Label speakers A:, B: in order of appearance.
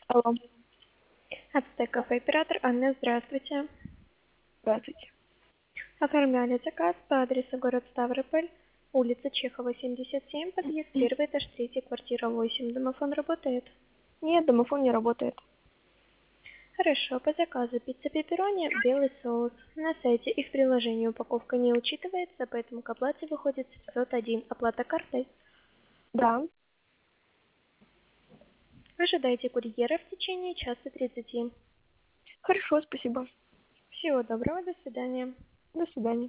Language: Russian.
A: Алло,
B: Ацтек кафе оператор Анна, здравствуйте.
A: здравствуйте.
B: Оформляли заказ по адресу город Ставрополь, улица Чехова, 77, подъезд 1, этаж 3, квартира 8. Домофон работает?
A: Нет, домофон не работает.
B: Хорошо, по заказу пицца пепперони, белый соус. На сайте и в приложении упаковка не учитывается, поэтому к оплате выходит 701. Оплата картой.
A: Да,
B: Ожидайте курьера в течение часа 30.
A: хорошо, спасибо.
B: Всего доброго, до свидания.
A: До свидания.